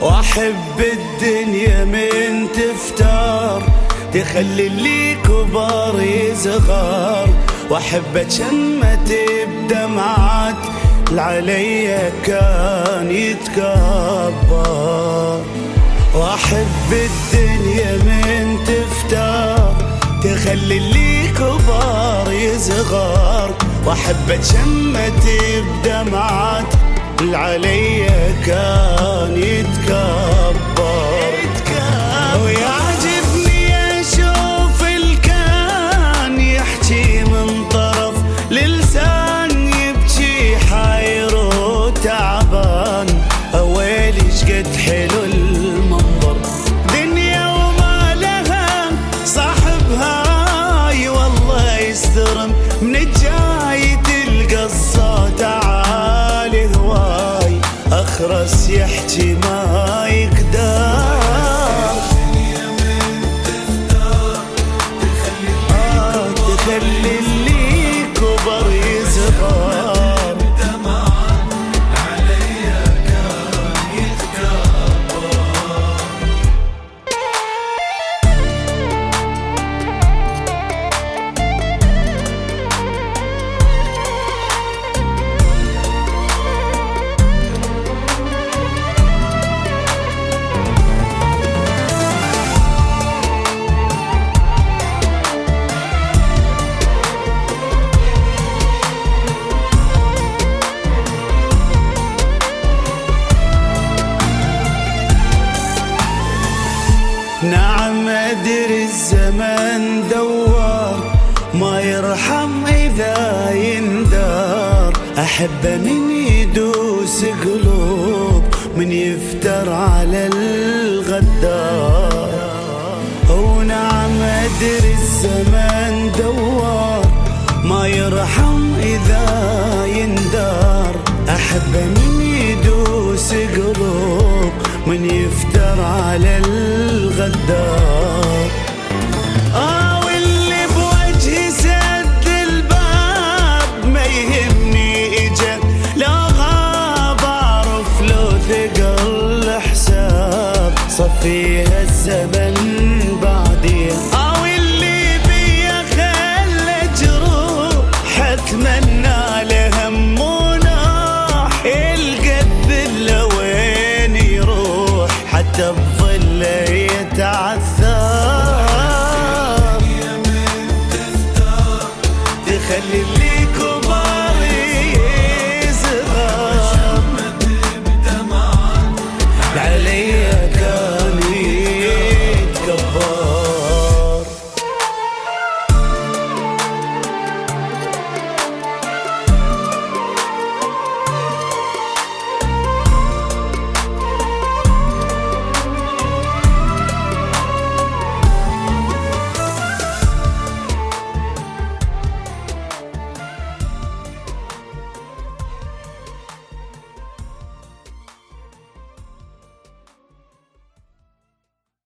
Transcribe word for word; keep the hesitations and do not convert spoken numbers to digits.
واحب الدنيا من تفتار تخلي اللي كبار يصغر، واحب اتشمت بدمعات العليا كان يتكبر. واحب الدنيا من تفتار تخلي اللي كبار يصغر، واحب اتشمت بدمعات العليا كان يتكبر. ويعجبني اشوف الكان يحكي من طرف للسان، يبكي حاير وتعبان، اويلي شقد حلو المنظر، دنيا وما لها صاحبها، اي والله يسترم من الجاي تلقى الصوت عالي هواي، اخرس يحكي ما يقدر. تخلي اللي كبر يصغر، عليا كان يتكبر. نعم أدري الزمن دوار ما يرحم إذا يندار، أحب من يدوس قلوب من يفتر على الغدار. ونعم أدري الزمن دوار ما يرحم إذا يندار، أحب من يدوس قلوب من يفتر على الغدار. آه واللي بوجهي سد الباب ما يهمني إجا لا غاب، أعرف لو ثقل الحساب صفيها الزمن بعدين. آه واللي بيا خلى جروح أتمنى له هم وناح، القد لوين يروح حتى